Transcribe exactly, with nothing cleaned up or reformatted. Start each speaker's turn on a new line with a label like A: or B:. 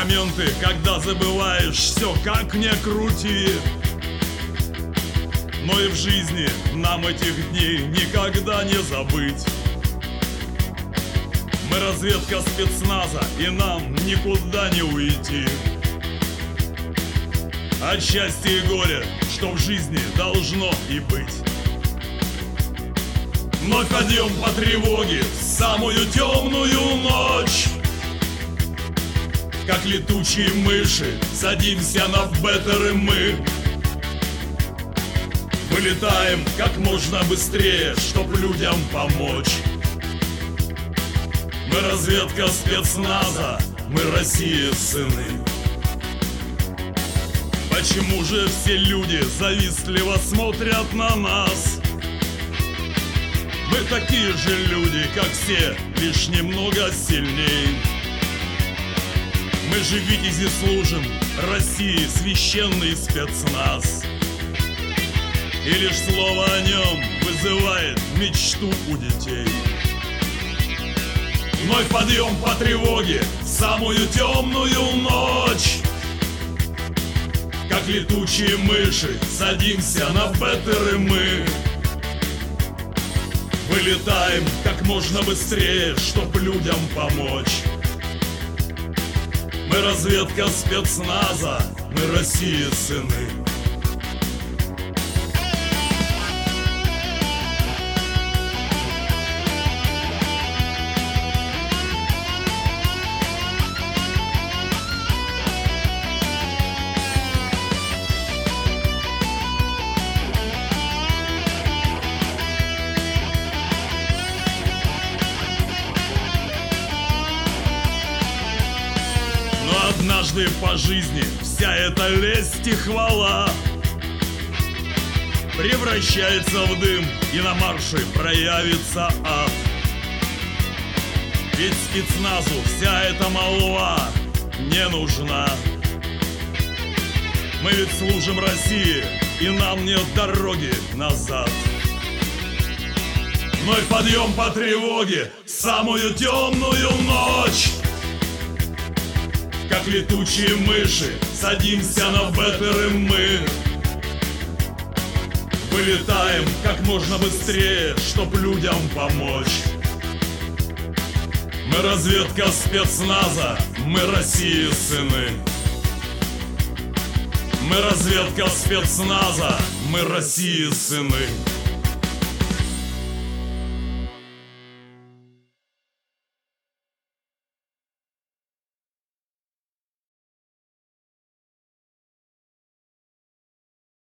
A: моменты, когда забываешь все, как ни крути. Но и в жизни нам этих дней никогда не забыть. Мы разведка спецназа, и нам никуда не уйти. От счастья и горя, что в жизни должно и быть. Вновь подъем по тревоге в самую темную ночь. Как летучие мыши садимся на беттеры мы. Вылетаем как можно быстрее, чтоб людям помочь. Мы разведка спецназа, мы России сыны. Почему же все люди завистливо смотрят на нас? Мы такие же люди, как все, лишь немного сильней. Мы же витязи служим России, священный спецназ. И лишь слово о нем вызывает мечту у детей. Вновь подъем по тревоге в самую темную ночь. Как летучие мыши садимся на беттеры мы. Вылетаем как можно быстрее, чтоб людям помочь. Мы разведка спецназа, мы России сыны. Однажды по жизни вся эта лесть и хвала превращается в дым, и на марше проявится ад. Ведь спецназу вся эта молва не нужна. Мы ведь служим России, и нам нет дороги назад. Вновь подъем по тревоге в самую темную ночь. Как летучие мыши садимся на беттеры мы. Вылетаем как можно быстрее, чтоб людям помочь. Мы разведка спецназа, мы России сыны. Мы разведка спецназа, мы России сыны.